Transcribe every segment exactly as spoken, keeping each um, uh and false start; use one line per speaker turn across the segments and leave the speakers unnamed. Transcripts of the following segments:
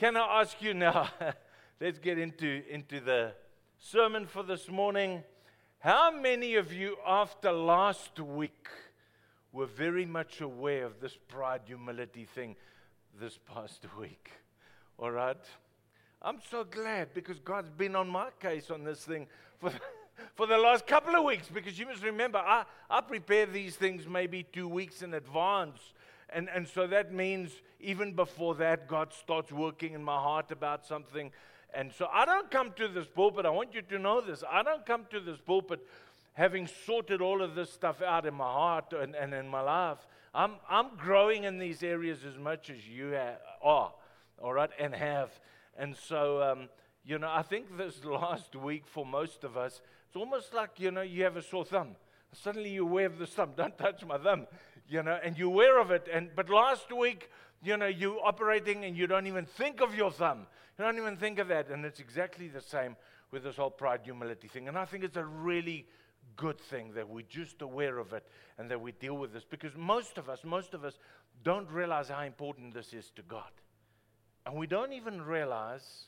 Can I ask you now, let's get into, into the sermon for this morning. How many of you after last week were very much aware of this pride, humility thing this past week? All right? I'm so glad because God's been on my case on this thing for, for the last couple of weeks, because you must remember, I, I prepare these things maybe two weeks in advance. And, and so that means even before that, God starts working in my heart about something. And so I don't come to this pulpit, I want you to know this, I don't come to this pulpit having sorted all of this stuff out in my heart and, and in my life. I'm, I'm growing in these areas as much as you ha- are, all right, and have. And so, um, you know, I think this last week for most of us, it's almost like, you know, you have a sore thumb. Suddenly you're aware of the thumb. Don't touch my thumb, you know, and you're aware of it. And But last week, you know, you're operating and you don't even think of your thumb. You don't even think of that. And it's exactly the same with this whole pride, humility thing. And I think it's a really good thing that we're just aware of it and that we deal with this. Because most of us, most of us don't realize how important this is to God. And we don't even realize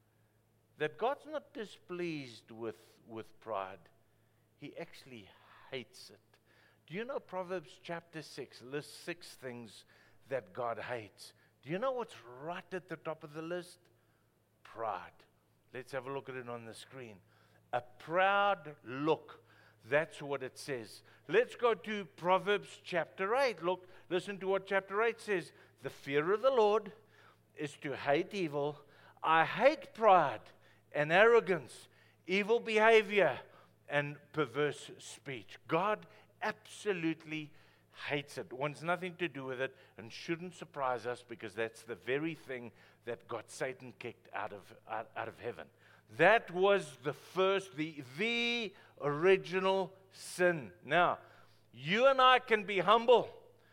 that God's not displeased with, with pride. He actually hates it. Do you know Proverbs chapter six lists six things that God hates? Do you know what's right at the top of the list? Pride. Let's have a look at it on the screen. A proud look. That's what it says. Let's go to Proverbs chapter eight. Look, listen to what chapter eight says. The fear of the Lord is to hate evil. I hate pride and arrogance, evil behavior, and perverse speech. God absolutely hates it, wants nothing to do with it, and shouldn't surprise us because that's the very thing that got Satan kicked out of out, out of heaven. That was the first, the, the original sin. Now, you and I can be humble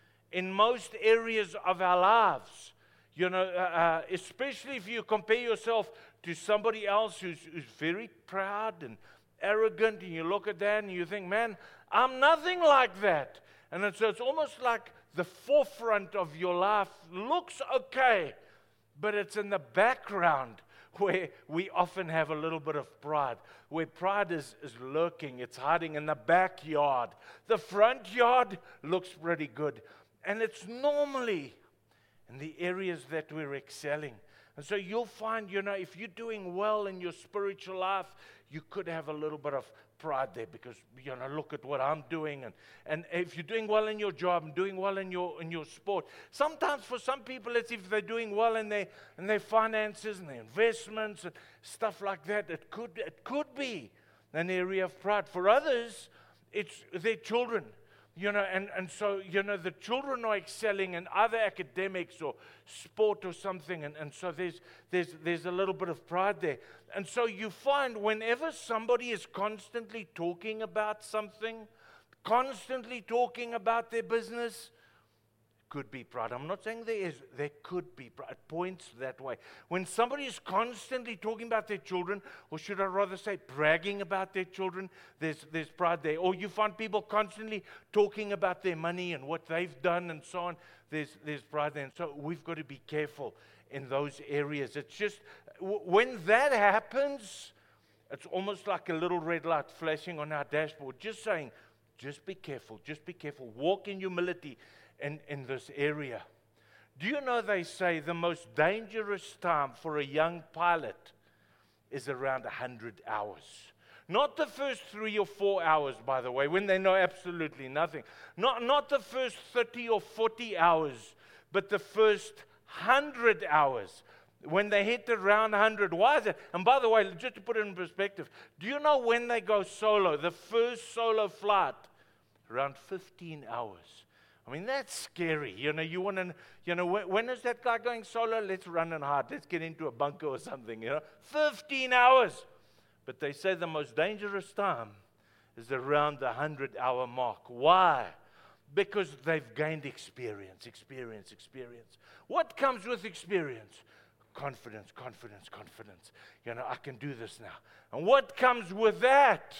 in most areas of our lives. You know, uh, especially if you compare yourself to somebody else who's, who's very proud and arrogant, and you look at that and you think, man, I'm nothing like that. And it's, so it's almost like the forefront of your life looks okay, but it's in the background where we often have a little bit of pride, where pride is, is lurking, it's hiding in the backyard. The front yard looks pretty good, and it's normally in the areas that we're excelling. And so you'll find, you know, if you're doing well in your spiritual life, you could have a little bit of pride there because, you know, look at what I'm doing. And, and if you're doing well in your job and doing well in your in your sport, sometimes for some people it's if they're doing well in their in their finances and their investments and stuff like that. It could it could be an area of pride. For others, it's their children. You know, and, and so, you know, the children are excelling in other academics or sport or something, and, and so there's there's there's a little bit of pride there. And so you find whenever somebody is constantly talking about something, constantly talking about their business, could be pride. I'm not saying there is, there could be pride. It points that way. When somebody is constantly talking about their children, or should I rather say bragging about their children, there's, there's pride there. Or you find people constantly talking about their money and what they've done and so on, there's, there's pride there. And so we've got to be careful in those areas. It's just, w- when that happens, it's almost like a little red light flashing on our dashboard, just saying, just be careful, just be careful. Walk in humility In, in this area. Do you know they say the most dangerous time for a young pilot is around one hundred hours? Not the first three or four hours, by the way, when they know absolutely nothing. Not, not the first thirty or forty hours, but the first one hundred hours. When they hit around one hundred. Why is it? And by the way, just to put it in perspective, do you know when they go solo, the first solo flight? Around fifteen hours. I mean, that's scary. You know, you want to, you know, when, when is that guy going solo? Let's run and hide. Let's get into a bunker or something, you know. fifteen hours. But they say the most dangerous time is around the one hundred hour mark. Why? Because they've gained experience, experience, experience. What comes with experience? Confidence, confidence, confidence. You know, I can do this now. And what comes with that?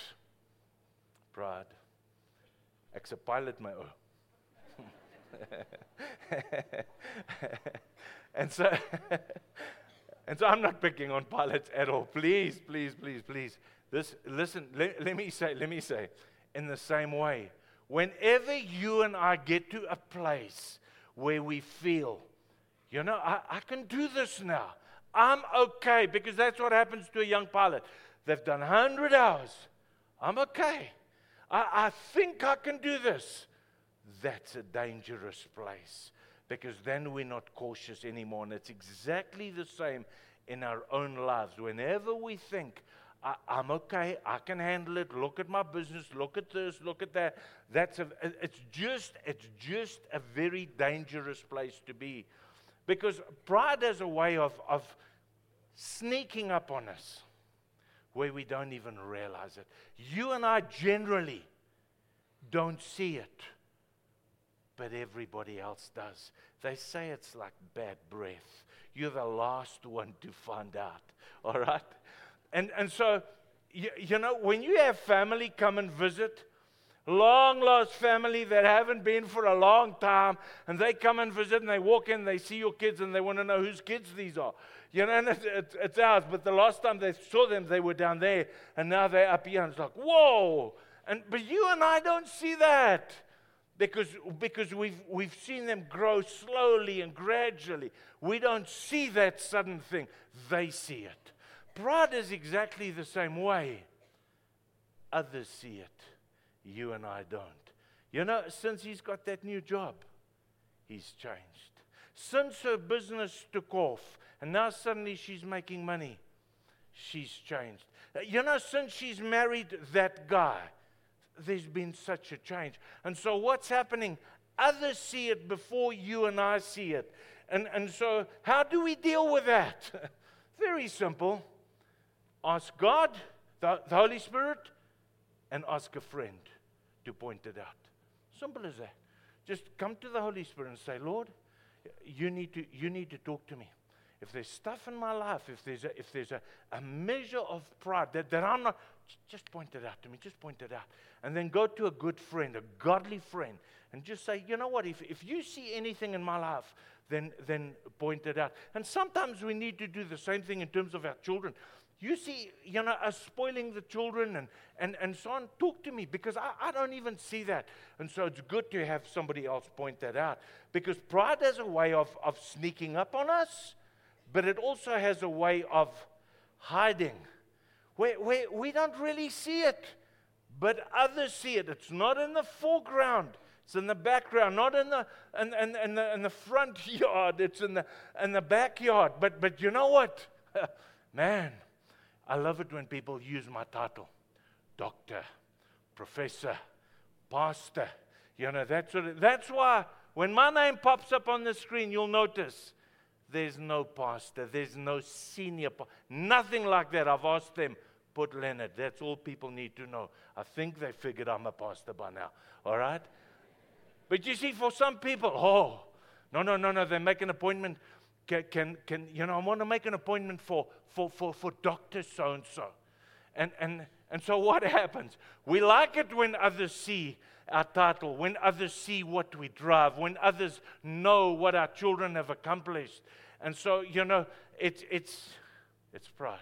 Pride. Ek's 'n pilot, my own. And so, And so I'm not picking on pilots at all. Please, please, please, please. This, listen, let, let me say, let me say, in the same way, whenever you and I get to a place where we feel, you know, I, I can do this now. I'm okay, because that's what happens to a young pilot. They've done one hundred hours. I'm okay. I, I think I can do this. That's a dangerous place, because then we're not cautious anymore. And it's exactly the same in our own lives. Whenever we think, I, I'm okay, I can handle it, look at my business, look at this, look at that. That's a, it's just, it's just a very dangerous place to be. Because pride has a way of, of sneaking up on us where we don't even realize it. You and I generally don't see it, but everybody else does. They say it's like bad breath. You're the last one to find out, all right? And, and so, you, you know, when you have family come and visit, long-lost family that haven't been for a long time, and they come and visit, and they walk in, they see your kids, and they want to know whose kids these are. You know, and it's, it's, it's ours, but the last time they saw them, they were down there, and now they're up here, and it's like, whoa! And, but you and I don't see that, because, because we've, we've seen them grow slowly and gradually. We don't see that sudden thing. They see it. Pride is exactly the same way. Others see it. You and I don't. You know, since he's got that new job, he's changed. Since her business took off, and now suddenly she's making money, she's changed. You know, since she's married that guy, there's been such a change. And so what's happening? Others see it before you and I see it. And, and so how do we deal with that? Very simple. Ask God, the, the Holy Spirit, and ask a friend to point it out. Simple as that. Just come to the Holy Spirit and say, Lord, you need to, you need to talk to me. If there's stuff in my life, if there's a, if there's a, a measure of pride that, that I'm not, just point it out to me. Just point it out. And then go to a good friend, a godly friend, and just say, you know what, if, if you see anything in my life, then, then point it out. And sometimes we need to do the same thing in terms of our children. You see, you know, us spoiling the children and, and, and so on, talk to me, because I, I don't even see that. And so it's good to have somebody else point that out, because pride has a way of, of sneaking up on us, but it also has a way of hiding, where, where we don't really see it, but others see it. It's not in the foreground. It's in the background, not in the in, in, in the in the front yard. It's in the in the backyard. But but you know what? Man, I love it when people use my title. Doctor, professor, pastor. You know, that's what it, that's why when my name pops up on the screen, you'll notice there's no pastor, there's no senior, pa- nothing like that. I've asked them, put Leonard. That's all people need to know. I think they figured I'm a pastor by now. All right? But you see, for some people, oh, no, no, no, no, they make an appointment. Can, can, can you know, I want to make an appointment for, for, for, for Doctor so-and-so. And, and, and so what happens? We like it when others see our title, when others see what we drive, when others know what our children have accomplished. And so, you know, it's, it's, it's pride.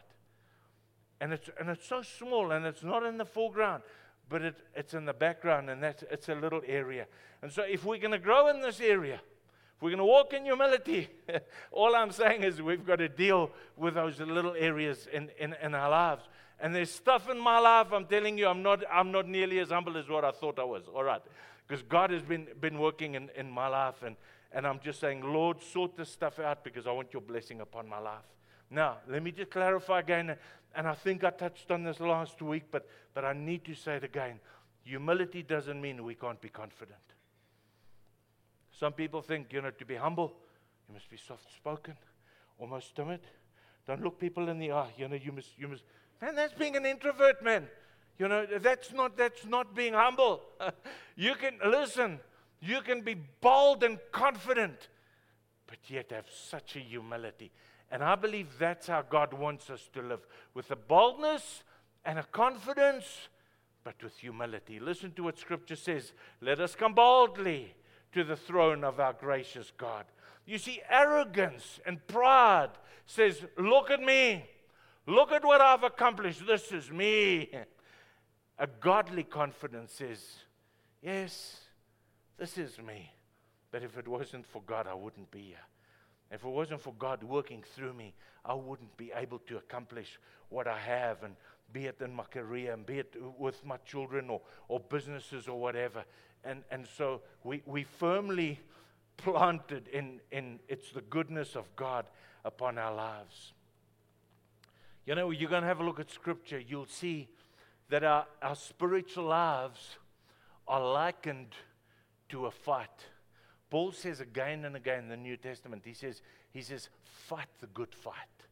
And it's, and it's so small, and it's not in the foreground, but it, it's in the background, and that's, it's a little area. And so if we're going to grow in this area, if we're going to walk in humility, all I'm saying is we've got to deal with those little areas in, in, in our lives. And there's stuff in my life, I'm telling you, I'm not I'm not nearly as humble as what I thought I was. All right. Because God has been, been working in, in my life, and, and I'm just saying, Lord, sort this stuff out because I want your blessing upon my life. Now, let me just clarify again, and I think I touched on this last week, but, but I need to say it again. Humility doesn't mean we can't be confident. Some people think, you know, to be humble, you must be soft-spoken, almost timid. Don't look people in the eye. You know, you must, you must. Man, that's being an introvert, man. You know, that's not, that's not being humble. You can, listen, you can be bold and confident, but yet have such a humility. And I believe that's how God wants us to live, with a boldness and a confidence, but with humility. Listen to what Scripture says. Let us come boldly to the throne of our gracious God. You see, arrogance and pride says, look at me. Look at what I've accomplished. This is me. A godly confidence says, yes, this is me. But if it wasn't for God, I wouldn't be here. If it wasn't for God working through me, I wouldn't be able to accomplish what I have, and be it in my career, and be it with my children, or, or businesses, or whatever. And and so we, we firmly planted in, in it's the goodness of God upon our lives. You know, you're going to have a look at Scripture. You'll see that our, our spiritual lives are likened to a fight. Paul says again and again in the New Testament, he says, he says, fight the good fight.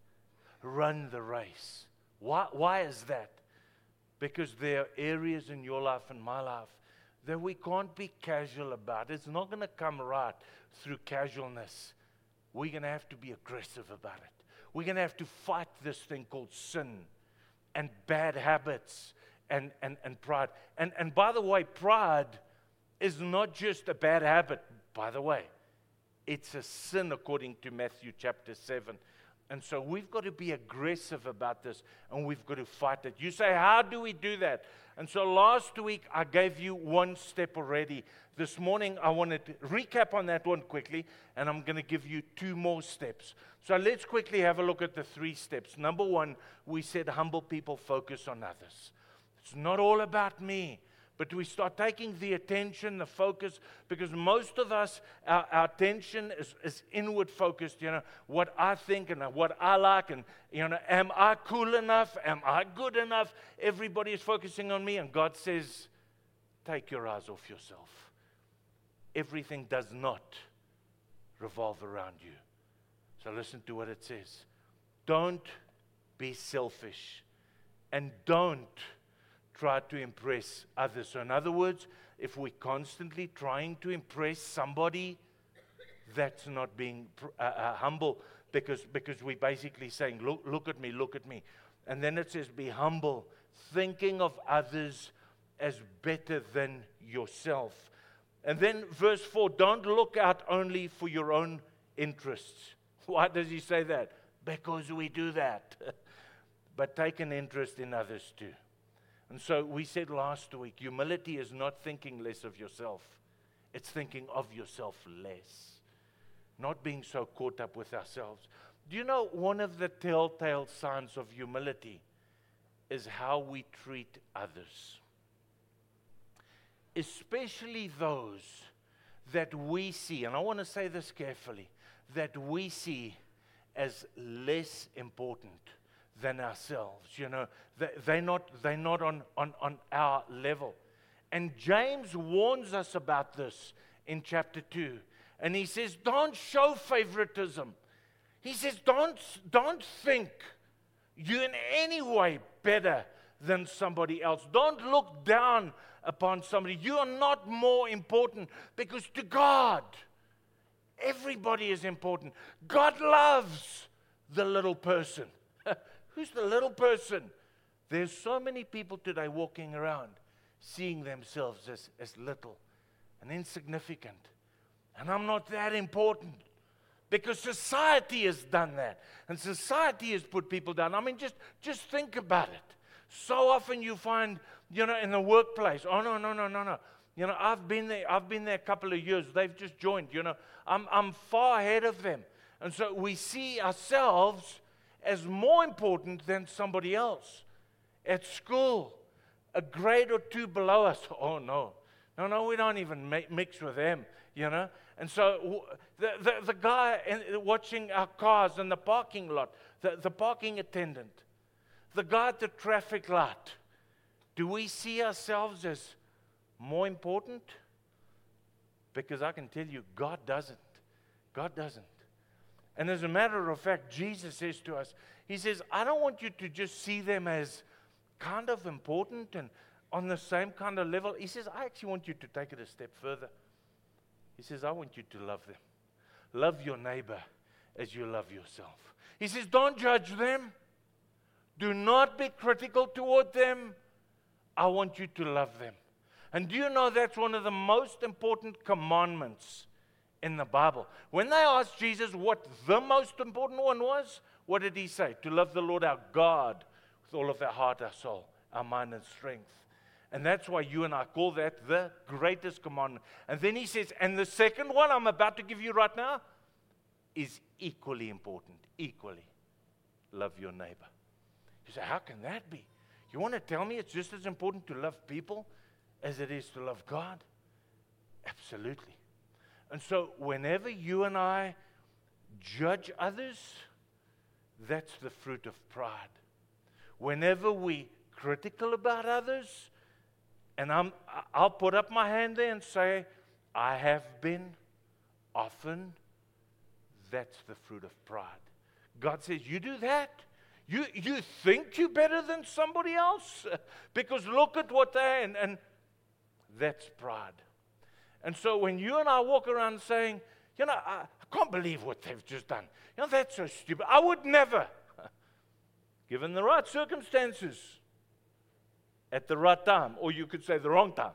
Run the race. Why, why is that? Because there are areas in your life and my life that we can't be casual about. It's not going to come right through casualness. We're going to have to be aggressive about it. We're going to have to fight this thing called sin and bad habits and, and, and pride. And, and by the way, pride is not just a bad habit, by the way. It's a sin according to Matthew chapter seven. And so we've got to be aggressive about this, and we've got to fight it. You say, how do we do that? And so last week, I gave you one step already. This morning, I wanted to recap on that one quickly, and I'm going to give you two more steps. So let's quickly have a look at the three steps. Number one, we said humble people focus on others. It's not all about me. But we start taking the attention, the focus, because most of us, our, our attention is, is inward focused, you know, what I think and what I like, and, you know, am I cool enough? Am I good enough? Everybody is focusing on me, and God says, take your eyes off yourself. Everything does not revolve around you. So listen to what it says. Don't be selfish, and don't try to impress others. So in other words, if we're constantly trying to impress somebody, that's not being uh, uh, humble, because, because we're basically saying, look, look at me, look at me. And then it says, be humble, thinking of others as better than yourself. And then verse four, don't look out only for your own interests. Why does he say that? Because we do that. But take an interest in others too. And so we said last week, humility is not thinking less of yourself. It's thinking of yourself less. Not being so caught up with ourselves. Do you know one of the telltale signs of humility is how we treat others? Especially those that we see, and I want to say this carefully, that we see as less important than ourselves. You know, they, they're not, they're not on, on, on our level. And James warns us about this in chapter two. And he says, don't show favoritism. He says, don't, don't think you're in any way better than somebody else. Don't look down upon somebody. You are not more important, because to God, everybody is important. God loves the little person. Who's the little person? There's so many people today walking around seeing themselves as, as little and insignificant. And I'm not that important, because society has done that. And society has put people down. I mean, just, just think about it. So often you find, you know, in the workplace, oh, no, no, no, no, no. You know, I've been there, I've been there a couple of years. They've just joined, you know. I'm, I'm far ahead of them. And so we see ourselves as more important than somebody else. At school, a grade or two below us. Oh, no. No, no, we don't even mix with them, you know. And so the, the, the guy in, watching our cars in the parking lot, the, the parking attendant, the guy at the traffic light, do we see ourselves as more important? Because I can tell you, God doesn't. God doesn't. And as a matter of fact, Jesus says to us, he says, I don't want you to just see them as kind of important and on the same kind of level. He says, I actually want you to take it a step further. He says, I want you to love them. Love your neighbor as you love yourself. He says, don't judge them. Do not be critical toward them. I want you to love them. And do you know that's one of the most important commandments in the Bible. When they asked Jesus what the most important one was, what did he say? To love the Lord our God with all of our heart, our soul, our mind, and strength. And that's why you and I call that the greatest commandment. And then he says, and the second one I'm about to give you right now is equally important, equally. Love your neighbor. You say, how can that be? You want to tell me it's just as important to love people as it is to love God? Absolutely. And so whenever you and I judge others, that's the fruit of pride. Whenever we critical about others, and I'm, I'll put up my hand there and say, I have been often, that's the fruit of pride. God says, you do that? You, you think you're better than somebody else? Because look at what they, and, and that's pride. And so when you and I walk around saying, you know, I, I can't believe what they've just done. You know, that's so stupid. I would never. Given the right circumstances, at the right time, or you could say the wrong time.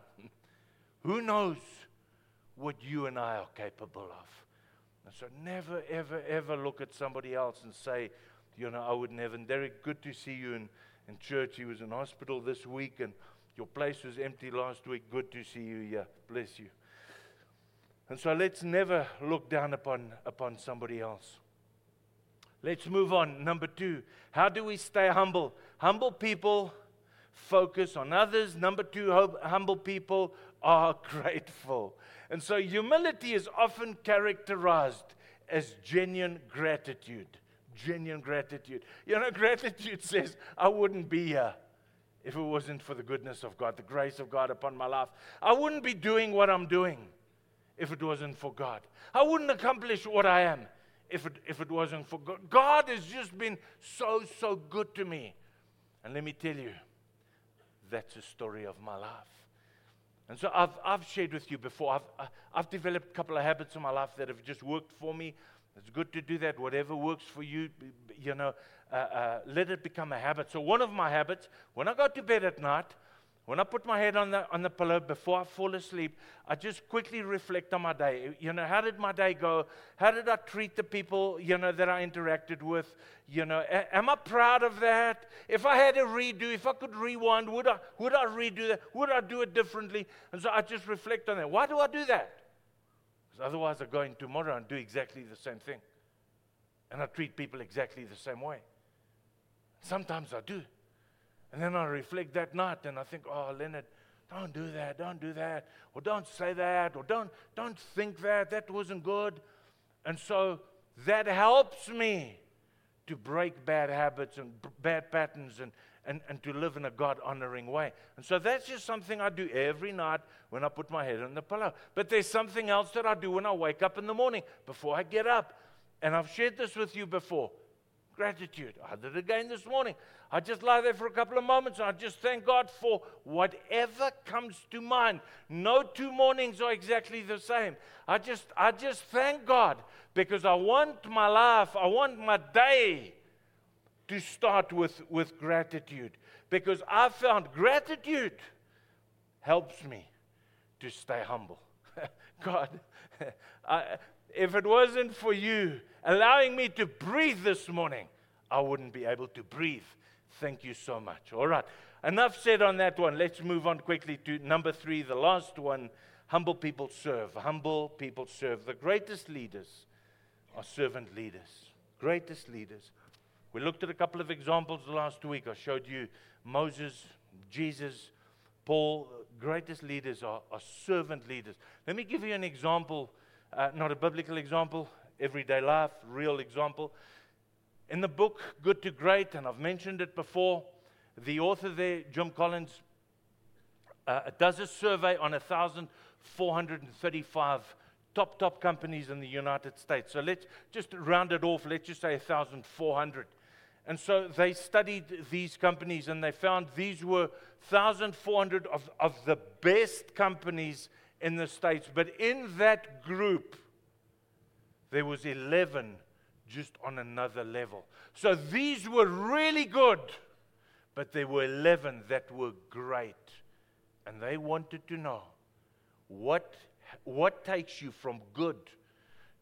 Who knows what you and I are capable of? And so never, ever, ever look at somebody else and say, you know, I would never. And Derek, good to see you in, in church. He was in hospital this week, and your place was empty last week. Good to see you here. Bless you. And so let's never look down upon, upon somebody else. Let's move on. Number two, how do we stay humble? Humble people focus on others. Number two, humble people are grateful. And so humility is often characterized as genuine gratitude. Genuine gratitude. You know, gratitude says, I wouldn't be here if it wasn't for the goodness of God, the grace of God upon my life. I wouldn't be doing what I'm doing if it wasn't for God. I wouldn't accomplish what I am if it, if it wasn't for God. God has just been so, so good to me. And let me tell you, that's the story of my life. And so I've, I've shared with you before, I've, I've developed a couple of habits in my life that have just worked for me. It's good to do that. Whatever works for you, you know, uh, uh, let it become a habit. So one of my habits, when I go to bed at night, when I put my head on the on the pillow before I fall asleep, I just quickly reflect on my day. You know, how did my day go? How did I treat the people, you know, that I interacted with? You know, a- am I proud of that? If I had to redo, if I could rewind, would I would I redo that? Would I do it differently? And so I just reflect on that. Why do I do that? Because otherwise I go in tomorrow and do exactly the same thing. And I treat people exactly the same way. Sometimes I do. And then I reflect that night and I think, oh, Leonard, don't do that, don't do that, or don't say that, or don't, don't think that, that wasn't good. And so that helps me to break bad habits and b- bad patterns and, and, and to live in a God-honoring way. And so that's just something I do every night when I put my head on the pillow. But there's something else that I do when I wake up in the morning, before I get up. And I've shared this with you before. Gratitude. I did it again this morning. I just lie there for a couple of moments and I just thank God for whatever comes to mind. No two mornings are exactly the same. I just, I just thank God because I want my life, I want my day to start with, with gratitude. Because I found gratitude helps me to stay humble. God, I, if it wasn't for you allowing me to breathe this morning, I wouldn't be able to breathe. Thank you so much. All right. Enough said on that one. Let's move on quickly to number three, the last one. Humble people serve. Humble people serve. The greatest leaders are servant leaders. Greatest leaders. We looked at a couple of examples last week. I showed you Moses, Jesus, Paul. Greatest leaders are, are servant leaders. Let me give you an example, uh, not a biblical example, everyday life, real example. In the book, Good to Great, and I've mentioned it before, the author there, Jim Collins, uh, does a survey on one thousand four hundred thirty-five top, top companies in the United States. So let's just round it off. Let's just say one thousand four hundred. And so they studied these companies, and they found these were one thousand four hundred of, of the best companies in the States. But in that group, there was eleven just on another level. So these were really good, but there were eleven that were great. And they wanted to know what, what takes you from good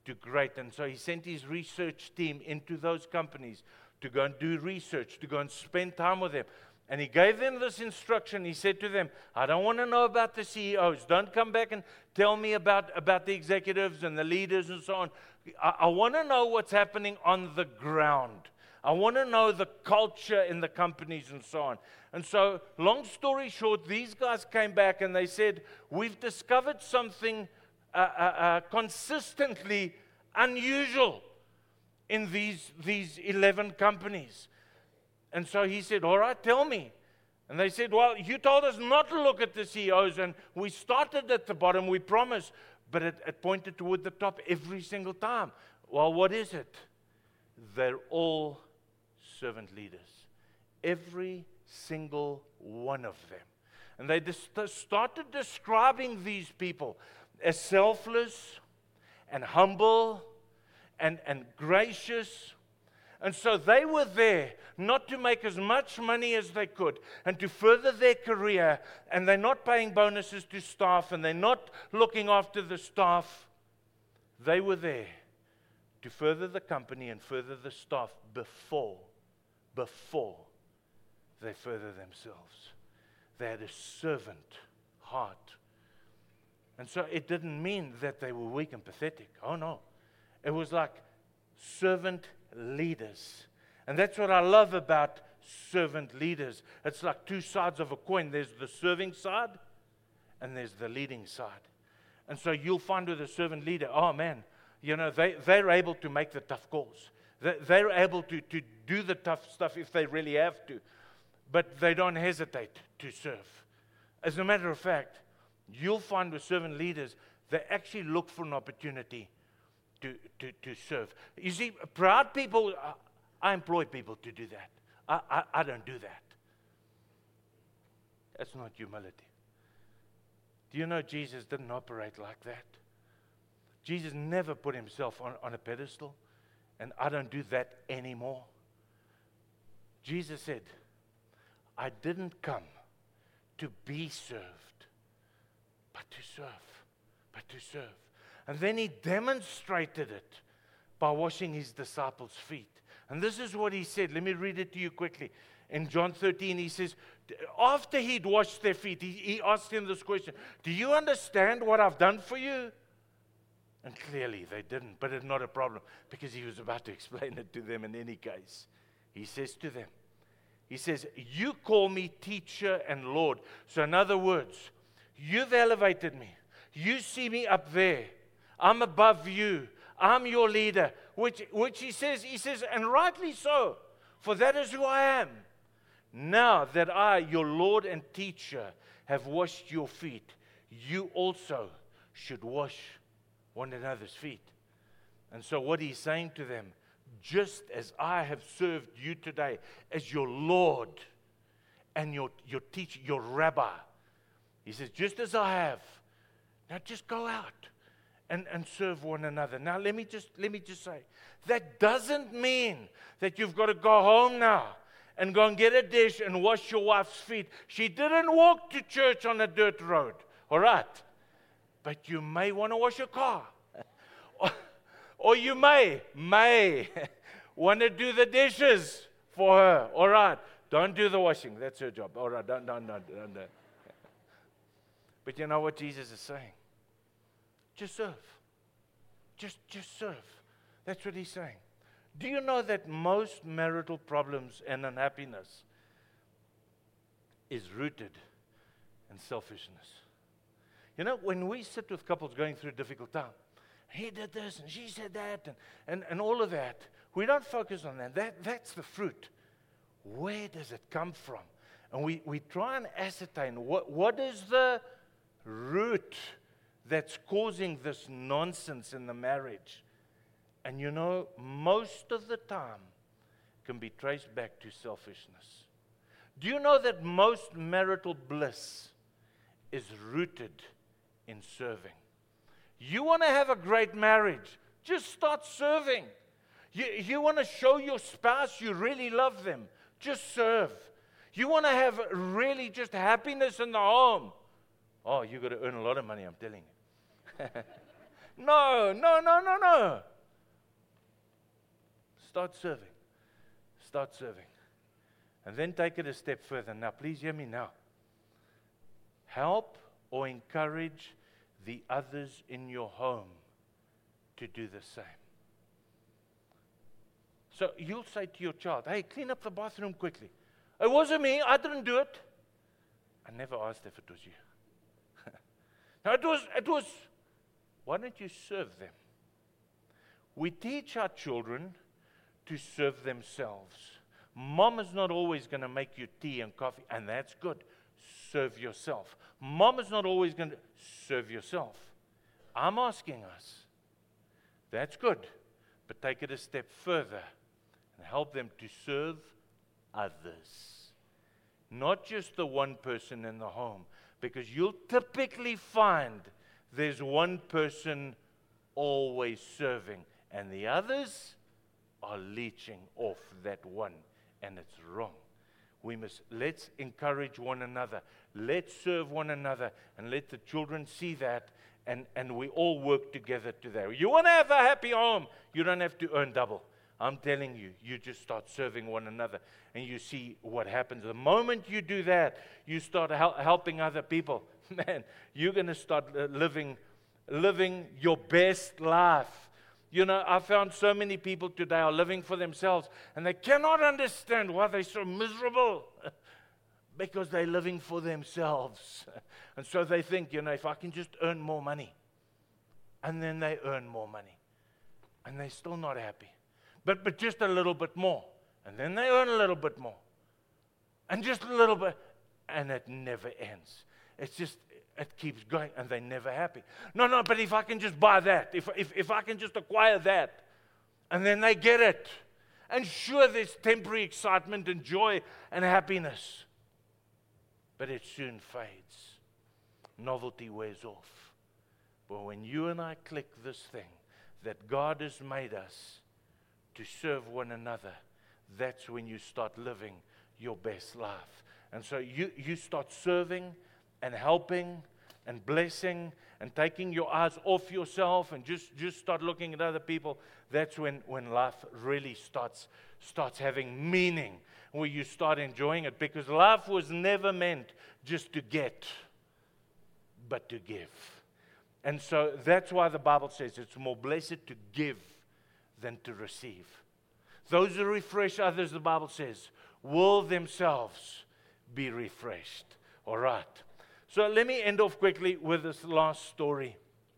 to great. And so he sent his research team into those companies to go and do research, to go and spend time with them. And he gave them this instruction. He said to them, I don't want to know about the C E Os. Don't come back and tell me about, about the executives and the leaders and so on. I, I want to know what's happening on the ground. I want to know the culture in the companies and so on. And so, long story short, these guys came back and they said, we've discovered something uh, uh, uh, consistently unusual in these, these eleven companies. And so he said, all right, tell me. And they said, well, you told us not to look at the C E Os, and we started at the bottom, we promised, but it, it pointed toward the top every single time. Well, what is it? They're all servant leaders. Every single one of them. And they dis- started describing these people as selfless and humble and, and gracious. And so they were there not to make as much money as they could and to further their career, and they're not paying bonuses to staff and they're not looking after the staff. They were there to further the company and further the staff before, before they further themselves. They had a servant heart. And so it didn't mean that they were weak and pathetic. Oh no. It was like servant leaders. And that's what I love about servant leaders. It's like two sides of a coin. There's the serving side and there's the leading side. And so you'll find with a servant leader, oh man, you know, they, they're able to make the tough calls. They, they're able to, to do the tough stuff if they really have to. But they don't hesitate to serve. As a matter of fact, you'll find with servant leaders, they actually look for an opportunity to, to, to serve. You see, proud people, uh, I employ people to do that. I, I, I don't do that. That's not humility. Do you know Jesus didn't operate like that? Jesus never put himself on, on a pedestal, and I don't do that anymore. Jesus said, I didn't come to be served, but to serve, but to serve. And then he demonstrated it by washing his disciples' feet. And this is what he said. Let me read it to you quickly. In John thirteen, he says, after he'd washed their feet, he, he asked him this question, do you understand what I've done for you? And clearly they didn't, but it's not a problem because he was about to explain it to them in any case. He says to them, he says, you call me teacher and Lord. So in other words, you've elevated me. You see me up there. I'm above you. I'm your leader. Which, which he says, he says, and rightly so, for that is who I am. Now that I, your Lord and teacher, have washed your feet, you also should wash one another's feet. And so what he's saying to them, just as I have served you today as your Lord and your, your teacher, your rabbi. He says, just as I have, now just go out and, and serve one another. Now let me just let me just say, that doesn't mean that you've got to go home now and go and get a dish and wash your wife's feet. She didn't walk to church on a dirt road, all right? But you may want to wash your car. Or you may, may want to do the dishes for her. All right. Don't do the washing. That's her job. All right. Don't, don't, don't, don't, don't. But you know what Jesus is saying? Just serve. Just, just serve. That's what he's saying. Do you know that most marital problems and unhappiness is rooted in selfishness? You know, when we sit with couples going through a difficult time, he did this and she said that and, and, and all of that. We don't focus on that. that. That's the fruit. Where does it come from? And we, we try and ascertain what, what is the root that's causing this nonsense in the marriage. And you know, most of the time can be traced back to selfishness. Do you know that most marital bliss is rooted in serving? You want to have a great marriage, just start serving. You, you want to show your spouse you really love them, just serve. You want to have really just happiness in the home. Oh, you got to earn a lot of money, I'm telling you. No, no, no, no, no. Start serving. Start serving. And then take it a step further. Now, please hear me now. Help or encourage the others in your home to do the same. So you'll say to your child, hey, clean up the bathroom quickly. It wasn't me. I didn't do it. I never asked if it was you. No, it was, it was, why don't you serve them? We teach our children to serve themselves. Mom is not always going to make you tea and coffee, and that's good. Serve yourself. Mom is not always going to serve yourself. I'm asking us, that's good, but take it a step further and help them to serve others. Not just the one person in the home, because you'll typically find there's one person always serving, and the others are leeching off that one, and it's wrong. We must, let's encourage one another. Let's serve one another, and let the children see that, and, and we all work together to that. You want to have a happy home, you don't have to earn double. I'm telling you, you just start serving one another, and you see what happens. The moment you do that, you start hel- helping other people. Man, you're going to start uh, living, living your best life. You know, I found so many people today are living for themselves, and they cannot understand why they're so miserable. Because they're living for themselves. And so they think, you know, if I can just earn more money. And then they earn more money. And they're still not happy. But, but just a little bit more. And then they earn a little bit more. And just a little bit. And it never ends. It's just, it keeps going. And they're never happy. No, no, but if I can just buy that. If, if, if I can just acquire that. And then they get it. And sure, there's temporary excitement and joy and happiness. But it soon fades. Novelty wears off. But when you and I click this thing, that God has made us to serve one another, that's when you start living your best life. And so you, you start serving and helping and blessing and taking your eyes off yourself and just, just start looking at other people. That's when, when life really starts, starts having meaning, where you start enjoying it, because life was never meant just to get, but to give. And so that's why the Bible says it's more blessed to give than to receive. Those who refresh others, the Bible says, will themselves be refreshed. All right. So let me end off quickly with this last story.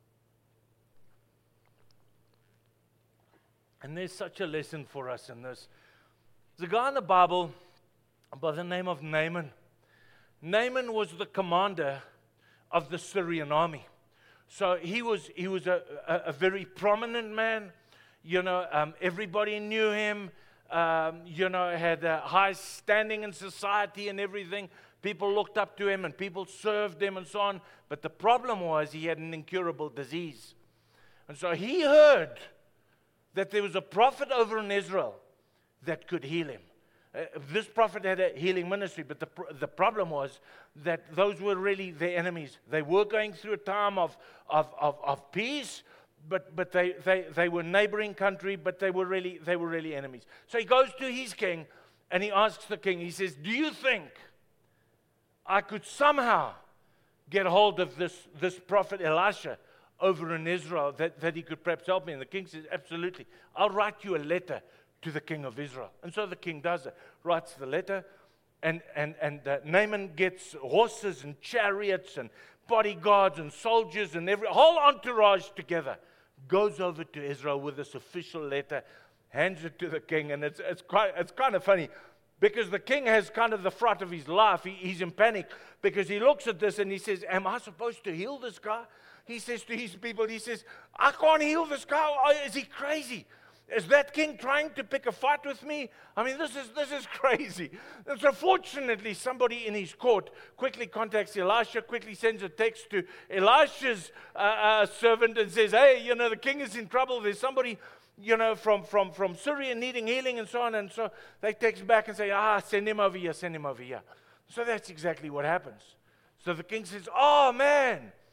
And there's such a lesson for us in this. There's a guy in the Bible by the name of Naaman. Naaman was the commander of the Syrian army. So he was he was a, a, a very prominent man. You know, um, everybody knew him. Um, you know, had a high standing in society and everything. People looked up to him and people served him and so on. But the problem was he had an incurable disease. And so he heard that there was a prophet over in Israel that could heal him. Uh, this prophet had a healing ministry, but the, pr- the problem was that those were really their enemies. They were going through a time of, of, of, of peace, but, but they, they, they were neighboring country, but they were really they were really enemies. So he goes to his king, and he asks the king, he says, do you think I could somehow get hold of this, this prophet Elisha over in Israel, that, that he could perhaps help me? And the king says, absolutely. I'll write you a letter to the king of Israel. And so the king does it, writes the letter, and, and, and uh, Naaman gets horses and chariots and bodyguards and soldiers and every whole entourage together, goes over to Israel with this official letter, hands it to the king, and it's, it's, quite, it's kind of funny, because the king has kind of the fright of his life. He, he's in panic, because he looks at this and he says, am I supposed to heal this guy? He says to his people, he says, I can't heal this guy. Oh, is he crazy? Is that king trying to pick a fight with me? I mean, this is this is crazy. And so fortunately, somebody in his court quickly contacts Elisha, quickly sends a text to Elisha's uh, uh, servant and says, hey, you know, the king is in trouble. There's somebody, you know, from, from, from Syria needing healing and so on. And so they text back and say, ah, send him over here, send him over here. So that's exactly what happens. So the king says, oh, man,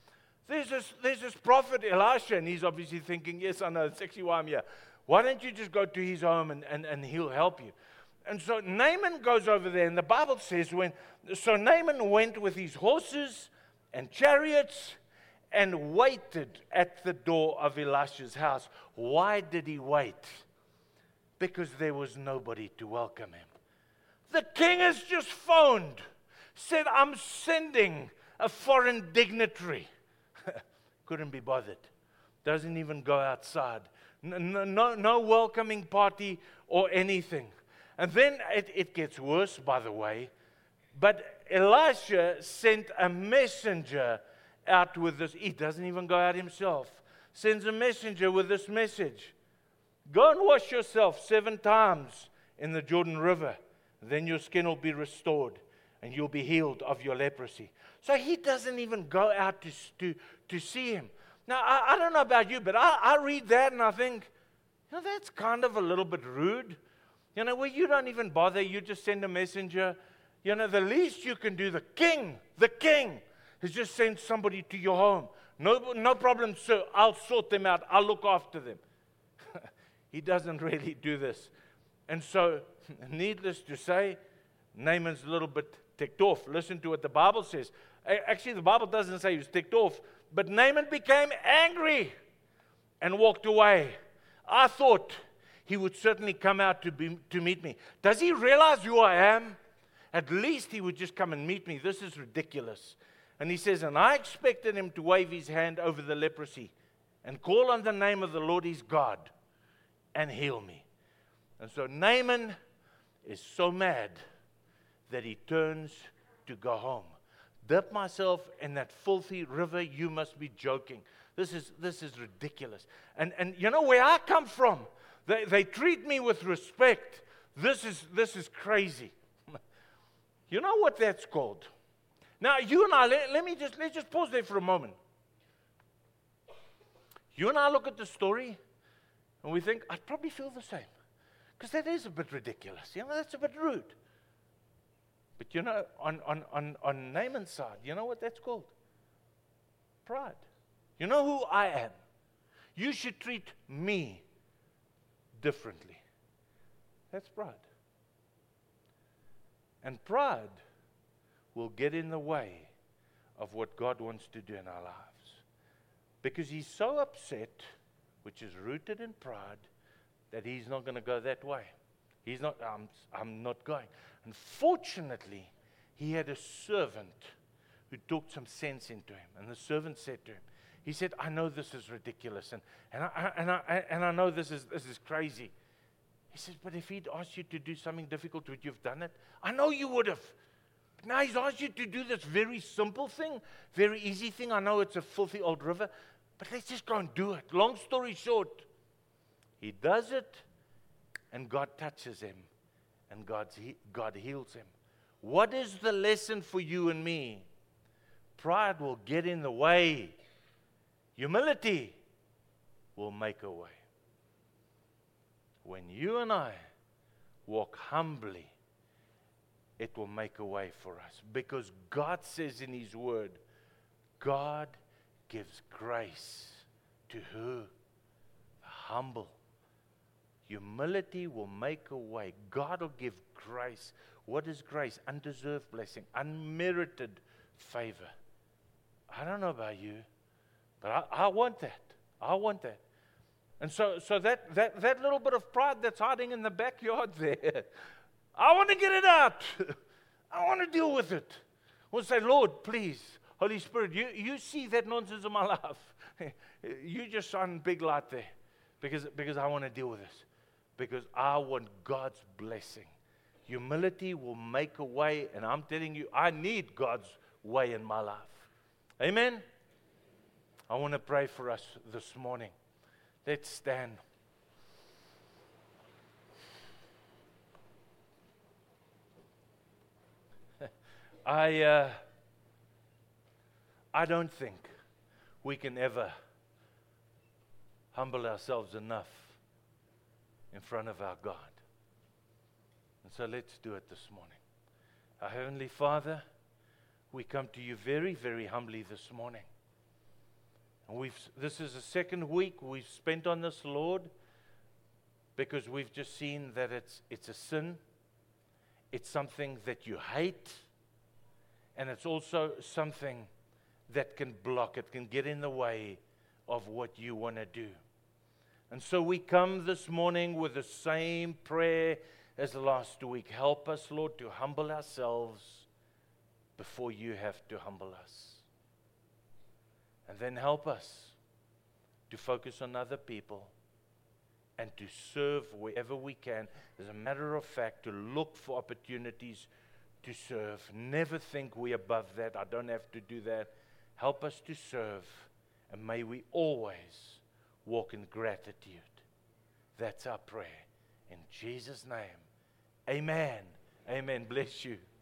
There's this, there's this prophet Elisha, and he's obviously thinking, yes, I know, it's actually why I'm here. Why don't you just go to his home and, and, and he'll help you? And so Naaman goes over there, and the Bible says, when so Naaman went with his horses and chariots and waited at the door of Elisha's house. Why did he wait? Because there was nobody to welcome him. The king has just phoned, said, I'm sending a foreign dignitary. Couldn't be bothered. Doesn't even go outside. No, no, no welcoming party or anything. And then it, it gets worse, by the way. But Elisha sent a messenger out with this. He doesn't even go out himself. Sends a messenger with this message. Go and wash yourself seven times in the Jordan River. Then your skin will be restored and you'll be healed of your leprosy. So he doesn't even go out to, to, to see him. Now, I, I don't know about you, but I, I read that and I think, you know, that's kind of a little bit rude. You know, where you don't even bother, you just send a messenger. You know, the least you can do, the king, the king, is just send somebody to your home. No, no problem, sir. I'll sort them out. I'll look after them. He doesn't really do this. And so, needless to say, Naaman's a little bit ticked off. Listen to what the Bible says. Actually, the Bible doesn't say he was ticked off, but Naaman became angry and walked away. I thought he would certainly come out to, be, to meet me. Does he realize who I am? At least he would just come and meet me. This is ridiculous. And he says, and I expected him to wave his hand over the leprosy and call on the name of the Lord his God and heal me. And so Naaman is so mad that he turns to go home. Dip myself in that filthy river, you must be joking. This is, this is ridiculous. And, and you know where I come from? They, they treat me with respect. This is, this is crazy. You know what that's called? Now, you and I, let, let me just, let's just pause there for a moment. You and I look at the story, and we think, I'd probably feel the same. Because that is a bit ridiculous. You know, that's a bit rude. But you know, on, on, on, on Naaman's side, you know what that's called? Pride. You know who I am. You should treat me differently. That's pride. And pride will get in the way of what God wants to do in our lives. Because he's so upset, which is rooted in pride, that he's not going to go that way. He's not, I'm, I'm not going. Unfortunately, he had a servant who talked some sense into him. And the servant said to him, he said, I know this is ridiculous, and, and, I, and, I, and I know this is, this is crazy. He says, but if he'd asked you to do something difficult, would you have done it? I know you would have. But now he's asked you to do this very simple thing, very easy thing. I know it's a filthy old river, but let's just go and do it. Long story short, he does it, and God touches him, and God's he- God heals him. What is the lesson for you and me? Pride will get in the way. Humility will make a way. When you and I walk humbly, it will make a way for us. Because God says in his word, God gives grace to who? The humble. Humility will make a way. God will give grace. What is grace? Undeserved blessing, unmerited favor. I don't know about you, but I, I want that. I want that. And so, so that, that, that little bit of pride that's hiding in the backyard there, I want to get it out. I want to deal with it. I want to say, Lord, please, Holy Spirit, you, you see that nonsense in my life. You just shine a big light there because, because I want to deal with this. Because I want God's blessing. Humility will make a way, and I'm telling you, I need God's way in my life. Amen? I want to pray for us this morning. Let's stand. I, uh, I don't think we can ever humble ourselves enough in front of our God. And so let's do it this morning. Our Heavenly Father, we come to you very, very humbly this morning. And we've, this is the second week we've spent on this, Lord, because we've just seen that it's, it's a sin. It's something that you hate. And it's also something that can block, it can get in the way of what you want to do. And so we come this morning with the same prayer as last week. Help us, Lord, to humble ourselves before you have to humble us. And then help us to focus on other people and to serve wherever we can. As a matter of fact, to look for opportunities to serve. Never think we're above that. I don't have to do that. Help us to serve. And may we always walk in gratitude. That's our prayer. In Jesus' name, amen. Amen. Bless you.